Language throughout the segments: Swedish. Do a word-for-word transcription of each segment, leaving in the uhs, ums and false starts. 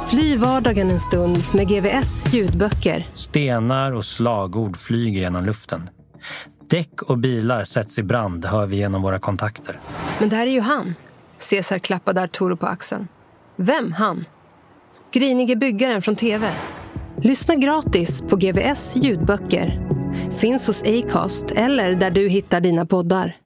Fly vardagen en stund med G V S ljudböcker. Stenar och slagord flyger genom luften. Däck och bilar sätts i brand, hör vi genom våra kontakter. Men det här är ju han. Cesar klappade Arturo på axeln. Vem han? Grinige byggaren från tv. Lyssna gratis på G V S ljudböcker. Finns hos Acast eller där du hittar dina poddar.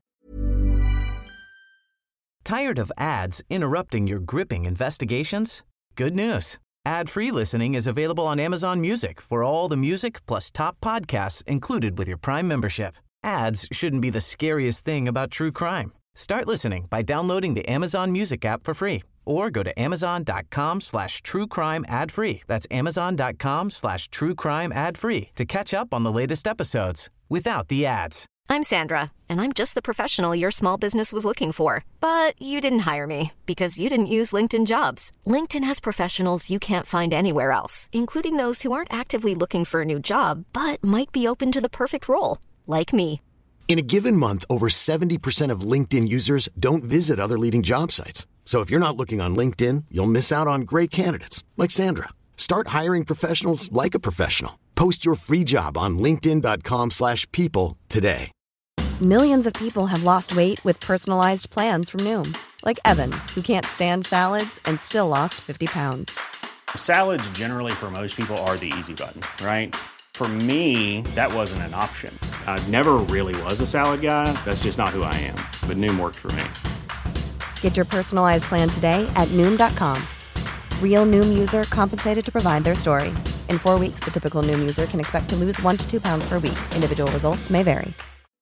Tired of ads interrupting your gripping investigations? Good news. Ad-free listening is available on Amazon Music for all the music plus top podcasts included with your Prime membership. Ads shouldn't be the scariest thing about true crime. Start listening by downloading the Amazon Music app for free or go to amazon.com slash true crime ad free. That's amazon.com slash true crime ad free to catch up on the latest episodes without the ads. I'm Sandra, and I'm just the professional your small business was looking for. But you didn't hire me because you didn't use LinkedIn Jobs. LinkedIn has professionals you can't find anywhere else, including those who aren't actively looking for a new job, but might be open to the perfect role, like me. In a given month, over seventy percent of LinkedIn users don't visit other leading job sites. So if you're not looking on LinkedIn, you'll miss out on great candidates like Sandra. Start hiring professionals like a professional. Post your free job on linkedin.com slash people today. Millions of people have lost weight with personalized plans from Noom. Like Evan, who can't stand salads and still lost fifty pounds. Salads generally for most people are the easy button, right? For me, that wasn't an option. I never really was a salad guy. That's just not who I am. But Noom worked for me. Get your personalized plan today at Noom dot com. Real Noom user compensated to provide their story. In four weeks, the typical Noom user can expect to lose one to two pounds per week. Individual results may vary.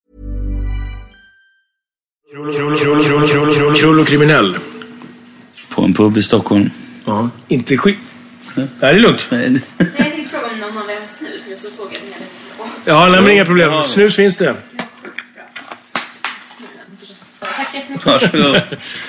Krull och kriminell. På en pub i Stockholm. Ja, inte skit. Nej, det är lugnt. Nej, jag tänkte fråga om någon vill ha snus, men så såg jag den här. Ja, nej, men inga problem. Snus finns det. Tack jättemycket. Varsågod.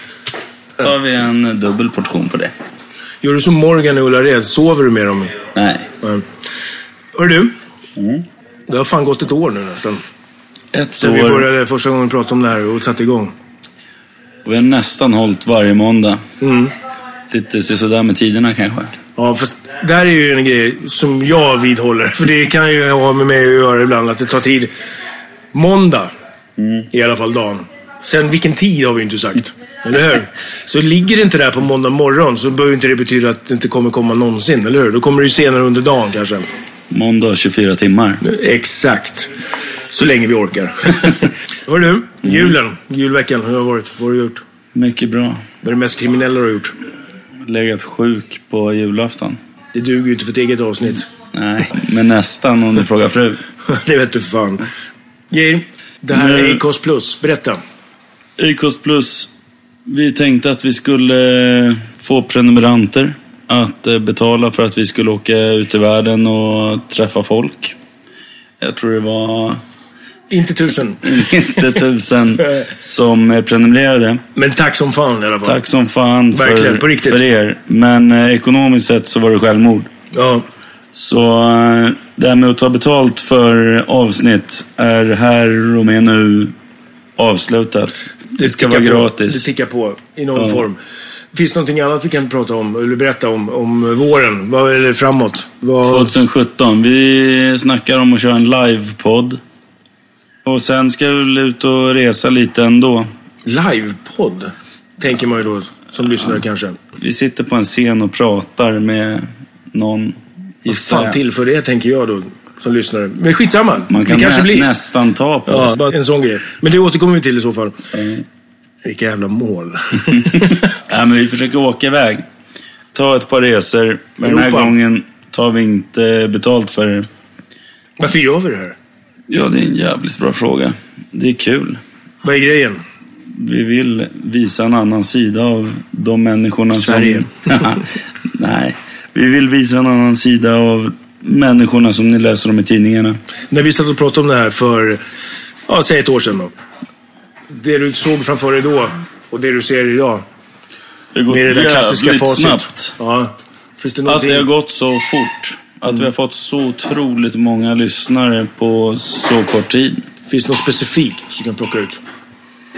Tar vi en dubbel portion på det. Gör du som Morgan och Ullared? Sover du med dem? Nej. Ja. Hör du? Mm. Det har fan gått ett år nu nästan. Ett Så år. vi började första gången prata om det här och satte igång. Vi har nästan hållit varje måndag. Mm. Lite sådär med tiderna kanske. Ja, fast det här är ju en grej som jag vidhåller. För det kan ju ha med mig att göra ibland att det tar tid. Måndag, mm. i alla fall dagen. Sen vilken tid har vi inte sagt. Eller hur? Så ligger det inte där på måndag morgon så behöver inte det betyda att det inte kommer komma någonsin, eller hur? Då kommer det ju senare under dagen kanske. Måndag tjugofyra timmar. Exakt. Så länge vi orkar. Hör du, julen, julveckan, hur har det varit? Vad har du gjort? Mycket bra. Vad är det mest kriminella du har gjort? Legat sjuk på julafton. Det duger ju inte för ett eget avsnitt. Nej, men nästan om du frågar fru. Det vet du fan. Geir, det här är Acast Plus. Berätta. Acast Plus. Vi tänkte att vi skulle få prenumeranter att betala för att vi skulle åka ut i världen och träffa folk. Jag tror det var... Inte tusen. Inte tusen som prenumererade. Men tack som fan i alla fall. Tack som fan för, verkligen, på riktigt. För er. Men eh, ekonomiskt sett så var det självmord. Ja. Så eh, det här med att ta betalt för avsnitt är här och med nu avslutat. Det, det ska vara gratis. Det tickar på i någon ja. form. Finns det någonting annat vi kan prata om eller berätta om, om våren? Vad är det framåt? Vad... tjugosjutton. Vi snackar om att köra en livepodd. Och sen ska vi ut och resa lite ändå. Livepodd? Tänker man ju då som ja. lyssnare kanske. Vi sitter på en scen och pratar med någon. Vad fan till för det tänker jag då som lyssnare. Men skitsamma. Man kan det kanske nä- blir. nästan ta på ja, oss. Bara en sån grej. Men det återkommer vi till i så fall. Mm. Vilka jävla mål. Ja, men vi försöker åka iväg. Ta ett par resor. Men den här gången tar vi inte betalt för det. Varför gör vi det här? Ja, det är en jävligt bra fråga. Det är kul. Vad är grejen? Vi vill visa en annan sida av de människorna Sverige. som... Nej, vi vill visa en annan sida av människorna som ni läser om i tidningarna. När vi satt och pratade om det här för, ja, säg ett år sedan då. Det du såg framför dig då och det du ser idag. Det går med det där klassiska facit. Snabbt. Ja. Finns det att det har gått så fort. Att mm. vi har fått så otroligt många lyssnare på så kort tid. Finns det något specifikt du kan plocka ut?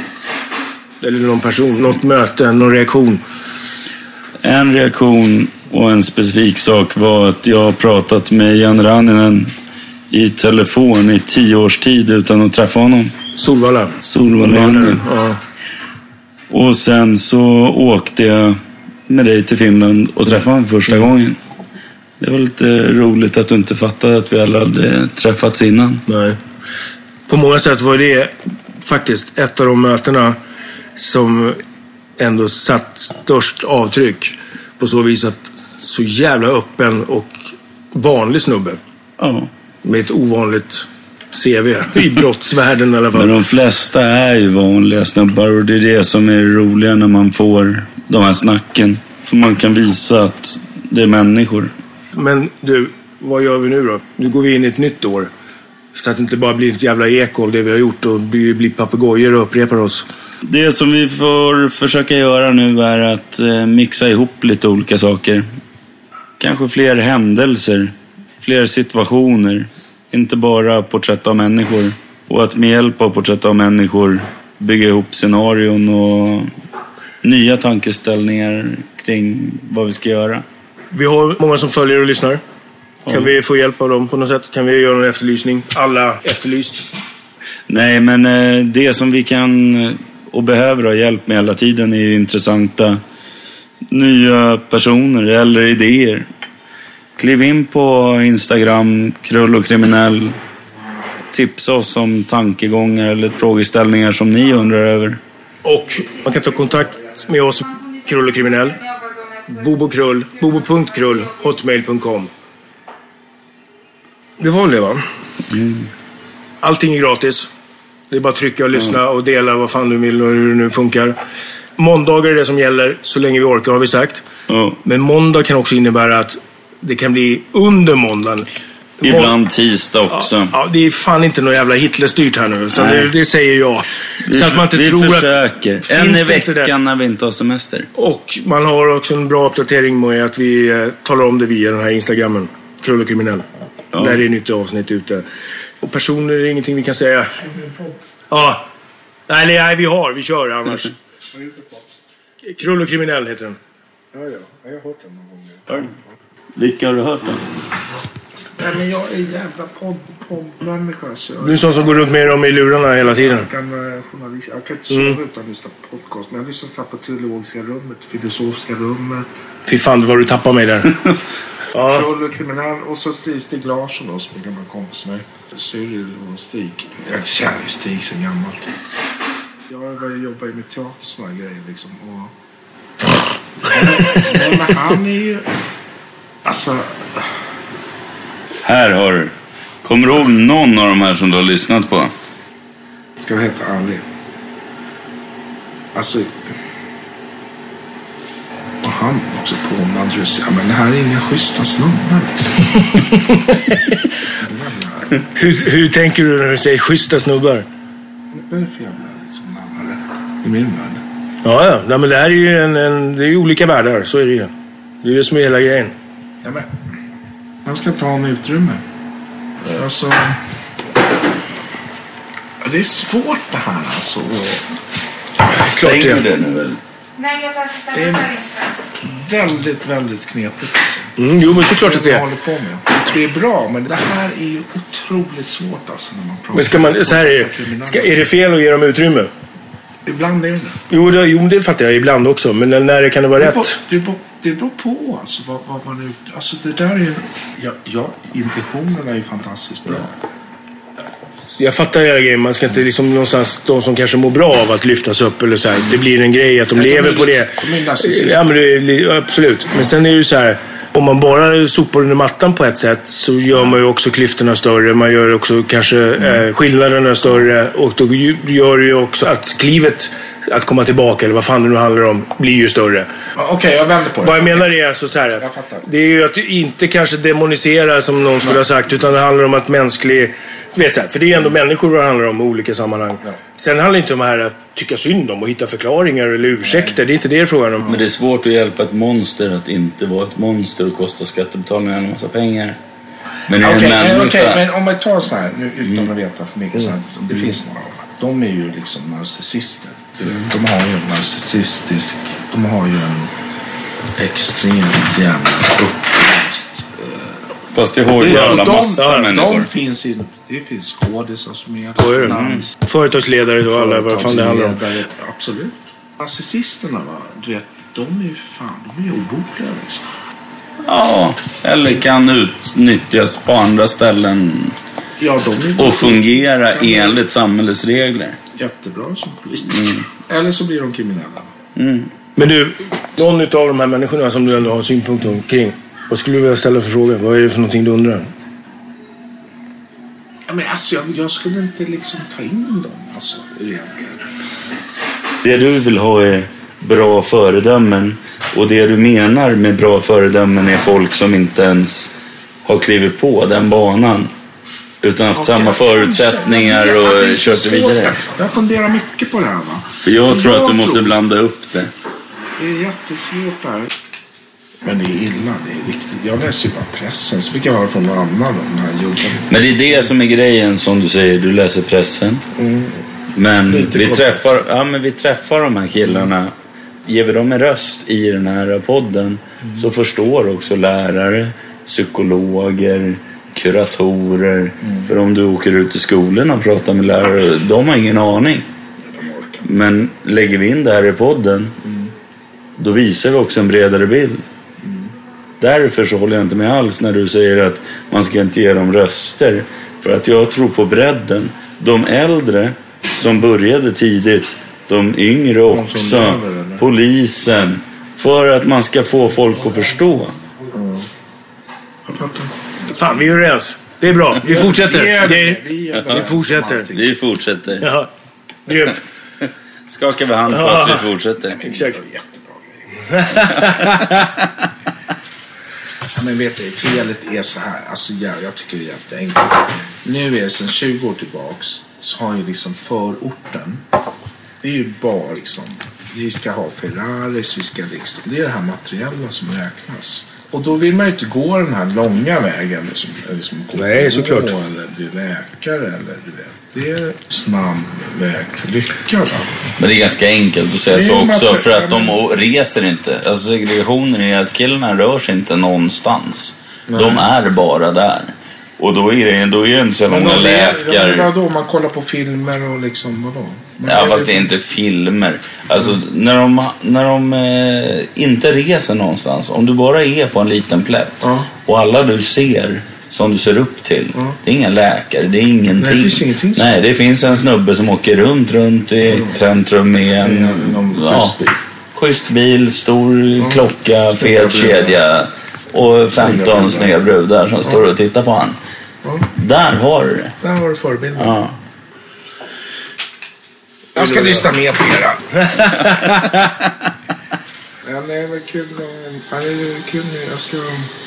Eller någon person, något möte, någon reaktion? En reaktion Och en specifik sak var att jag har pratat med Jan Ranninen i telefon i tio års tid utan att träffa honom. Solvalla. Solvalla. Ja. Och sen så åkte jag med dig till Finland och träffade honom första gången. Det var lite roligt att du inte fattade att vi alla hade träffats innan. Nej. På många sätt var det faktiskt ett av de mötena som ändå satt störst avtryck. På så vis att så jävla öppen och vanlig snubbe. Ja. Med ett ovanligt C V i brottsvärlden i alla fall. Men de flesta är ju vanliga snubbar och det är det som är roliga när man får de här snacken. För man kan visa att det är människor. Men du, vad gör vi nu då? Nu går vi in i ett nytt år. Så att det inte bara blir ett jävla eko av det vi har gjort och blir, blir papegojor och upprepar oss. Det som vi får försöka göra nu är att mixa ihop lite olika saker. Kanske fler händelser, fler situationer. Inte bara porträtt av människor. Och att med hjälp av porträtt av människor bygga ihop scenarion och nya tankeställningar kring vad vi ska göra. Vi har många som följer och lyssnar. Kan ja. vi få hjälp av dem på något sätt? Kan vi göra någon efterlysning? Alla efterlyst. Nej, men det som vi kan och behöver ha hjälp med hela tiden är ju intressanta nya personer eller idéer. Kliv in på Instagram, Krull och Kriminell. Tipsa oss om tankegångar eller frågeställningar som ni undrar över. Och man kan ta kontakt med oss, Krull och Kriminell. Bobo Krull, bobo punkt krull, hotmail punkt com. Det var det, va? Mm. Allting är gratis. Det är bara att trycka och lyssna mm. och dela vad fan du vill och hur det nu funkar. Måndagar är det som gäller så länge vi orkar, har vi sagt. Mm. Men måndag kan också innebära att det kan bli under måndagen. Ibland tisdag också. Ja, ja, det är fan inte något jävla Hitler-styrt här nu. Så det, det säger jag. Vi, så att man inte vi tror försöker. Att... En i veckan när vi inte har semester. Och man har också en bra uppdatering med att vi eh, talar om det via den här Instagrammen. Krull och Kriminell. Ja. Där är nytt avsnitt ute. Och personer är ingenting vi kan säga. Ja. Nej, nej, vi har. Vi kör annars. Krull och Kriminell heter den. Ja, ja. Jag har hört den någon gång. Vilka har du hört den? Nej, men jag är jävla podd, poddmänniska. Så du är sån som går runt med dem i lurarna hela tiden. Jag kan, journalist, jag kan inte sova mm. utan att lyssna på podcast. Men jag lyssnar på teologiska rummet, filosofiska rummet. Fy fan, vad du tappar mig där. Ja. Krull och Kriminell. Och så Stig Larsson då, som är gammal kompis med Cyril och Stig. Jag känner ju Stig sen gammalt. Jag jobbar ju med teater och såna grejer liksom. Och... Nej, men han är ju... Alltså... Här har du. Kommer du ihåg någon av de här som du har lyssnat på? Ska det heta Ali? Alltså... Och han också på Madrus. Ja, men det här är inga schyssta snubbar liksom. hur, hur tänker du när du säger schyssta snubbar? Vad är det för jävla liksom nallare i min värld? Ja, ja. Nej, men det här är ju en, en, det är ju olika världar. Så är det ju. Det är det som är hela grejen. Ja, men... Jag ska ta en utrymme. Alltså... Det är svårt det här alltså. Klart det. det nu väl? Nej, jag tar sista beställningsstress. Väldigt, väldigt knepigt alltså. Mm, jo, men såklart att det är. Håller på med. Det är bra, men det här är ju otroligt svårt alltså när man pratar. Men ska man, så här är det. Ska, är det fel att ge dem utrymme? Ibland är det. Jo, det, jo, det fattar jag ibland också. Men när kan det vara det rätt? På, det, beror, det beror på alltså, vad, vad man är ute... Alltså det där är... Ja, ja, intentionerna är ju fantastiskt bra. Jag fattar hela grejen. Man ska inte liksom någonstans... De som kanske mår bra av att lyftas upp eller så här. Det blir en grej att de ja, lever de på det. De ja, men det, absolut. Men sen är det ju så här... Om man bara sopar under mattan på ett sätt så gör man ju också klyftorna större. Man gör också kanske mm. eh, skillnaderna större. Och då gör det ju också att klivet att komma tillbaka, eller vad fan det nu handlar om, blir ju större. Okej, okay, jag vänder på det. Vad jag menar är alltså så här att det är ju att inte kanske demonisera som någon skulle ha sagt, utan det handlar om att mänsklig... Vet så här, för det är ändå människor det handlar om i olika sammanhang. Ja. Sen handlar det inte om det här att tycka synd om och hitta förklaringar eller ursäkter. Det är inte det frågan om. Men det är svårt att hjälpa ett monster att inte vara ett monster och kosta skattebetalarna en massa pengar. Men okej, okay, men, okay, men om jag tar så här nu utan mm. att veta för mycket så här, det mm. finns några av dem. De är ju liksom narcissister. Mm. De har ju en narcissistisk, de har ju en extremt jävla upplyst. Fast det har ju alla de, massa de, människor. De finns i, det finns skådisar som är finans. Mm. Företagsledare då, alla vad fan det handlar om. Absolut. Narcissisterna, va? Du vet, de är ju fan, de är ju obotliga liksom. Ja, eller kan utnyttjas på andra ställen. Ja, de är och fungera enligt samhällets regler. Jättebra som polis. Mm. Eller så blir de kriminella. Mm. Men du, någon av de här människorna som du ändå har synpunkter omkring, vad skulle du vilja ställa för fråga? Vad är det för någonting du undrar? Ja, men alltså, jag, jag skulle inte liksom ta in dem, alltså, egentligen. Det du vill ha är bra föredömen. Och det du menar med bra föredömen är folk som inte ens har klivit på den banan. Utan haft okay, samma förutsättningar och kört sig vidare. Jag funderar mycket på det här, va? För jag tror jag att du måste tror... blanda upp det. Det är jättesvårt där. Men det är illa, det är viktigt. Jag läser ju bara pressen, så fick jag höra från någon annan om den här jobben. Men det är det som är grejen, som du säger. Du läser pressen. Mm. Men vi träffar, ja, men vi träffar de här killarna. Ger vi dem en röst i den här podden mm. så förstår också lärare, psykologer, kuratorer. Mm. För om du åker ut i skolan och pratar med lärare, de har ingen aning. Men lägger vi in det här i podden mm. då visar vi också en bredare bild. Mm. Därför så håller jag inte med alls när du säger att man ska inte ge dem röster. För att jag tror på bredden. De äldre som började tidigt, de yngre också, lever, polisen, för att man ska få folk att förstå. Mm. Fan, vi är överens. Det är bra, vi fortsätter. Vi, är, det, vi, är vi fortsätter. Vi fortsätter. Ja, grymt. Skakar vi hand på ja. att vi fortsätter. Exakt. Ja, men vet du, felet är så här. Alltså, jag, jag tycker det är jätteenkelt. Nu är det sedan tjugo år tillbaks, så har ju liksom förorten, det är ju bara liksom, vi ska ha Ferraris, vi ska liksom, det är det här materiella som räknas. Och då vill man ju inte gå den här långa vägen liksom, liksom gå Nej, såklart. Eller bli läkare eller du vet. Det är snabb väg till lycka, va? Men det är ganska enkelt att säga så också, för att de reser inte. Alltså segregationen är att killarna rör sig inte någonstans. Nej. De är bara där. Och då är det, då är det inte så många läkare. Men vadå, man kollar på filmer och liksom, vadå? Men ja, fast det är inte filmer. Alltså, mm. när de, när de eh, inte reser någonstans, om du bara är på en liten plätt ja. och alla du ser som du ser upp till, ja. det är ingen läkare, det är ingenting. Nej, det finns ingenting. Nej, det finns en snubbe som åker runt, runt i mm. centrum med en mm. ja, schysst bil, stor mm. klocka, fet kedja och femton snygga brudar som står och tittar på han. Mm. Där har du det. Där har du förebilden. Ja. Jag ska lyssna mer på era. Ja, det är väl kul. Ja, det är kul nu. Jag ska...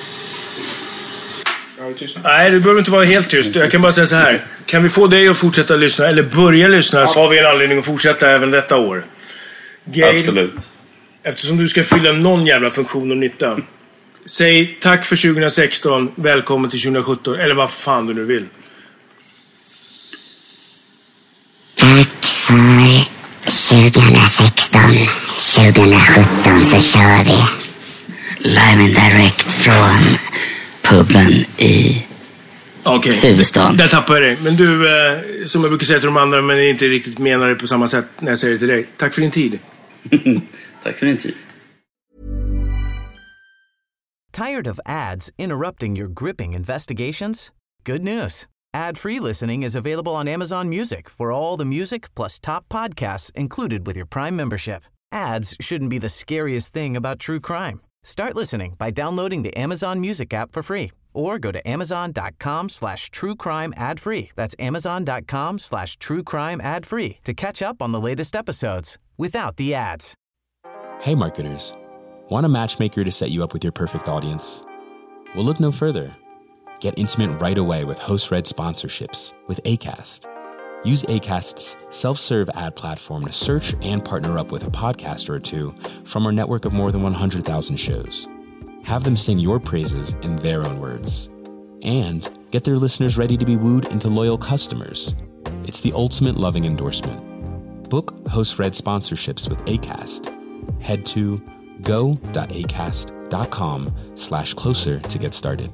Jag är tyst. Nej, du behöver inte vara helt tyst. Jag kan bara säga så här. Kan vi få dig att fortsätta lyssna, eller börja lyssna, ja. så har vi en anledning att fortsätta även detta år. Gail, absolut. Eftersom du ska fylla någon jävla funktion och nytta. Säg tack för tjugo sexton, välkommen till tjugo sjutton, eller vad fan du nu vill. Tack för tjugo sexton, tjugo sjutton så kör vi live and direct från puben i okay. huvudstaden. Där tappar jag dig. Men du, eh, som jag brukar säga till de andra, men inte riktigt menar det på samma sätt när jag säger det till dig. Tack för din tid. Tack för din tid. Tired of ads interrupting your gripping investigations? Good news. Ad-free listening is available on Amazon Music for all the music plus top podcasts included with your Prime membership. Ads shouldn't be the scariest thing about true crime. Start listening by downloading the Amazon Music app for free or go to amazon.com slash true crime ad free. That's amazon.com slash true crime ad free to catch up on the latest episodes without the ads. Hey marketers. Want a matchmaker to set you up with your perfect audience? Well, look no further. Get intimate right away with host-read sponsorships with Acast. Use Acast's self-serve ad platform to search and partner up with a podcaster or two from our network of more than one hundred thousand shows. Have them sing your praises in their own words. And get their listeners ready to be wooed into loyal customers. It's the ultimate loving endorsement. Book host-read sponsorships with Acast. Head to go.acast.com slash closer to get started.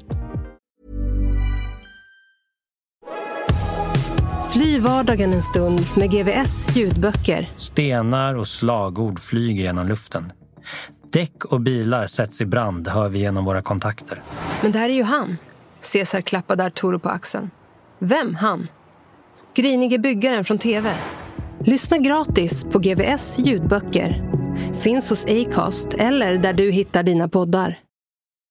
Fly vardagen en stund med G V S ljudböcker. Stenar och slagord flyger genom luften. Däck och bilar sätts i brand, hör vi genom våra kontakter. Men där är ju han. Cesar klappar där Toro på axeln. Vem han? Grinige byggaren från T V. Lyssna gratis på G V S ljudböcker. Finns hos Acast eller där du hittar dina poddar.